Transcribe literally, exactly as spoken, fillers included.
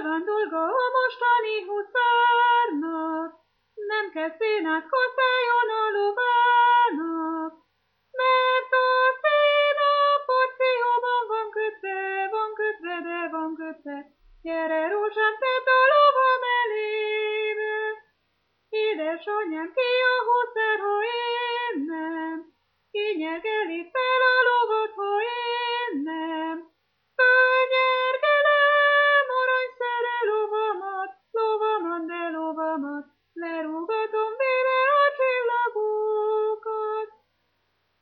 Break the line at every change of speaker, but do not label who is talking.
van dolga a mostani huszárnak, nem kell szénát kaszáljon a lovának, mert a szén a porcióban van kötve, van kötve, de van kötve. Gyere, rózsám, tedd a lovam elébe, édesanyám, ki a huszár, ha én nem, ki nyegeli fel a lovat, ha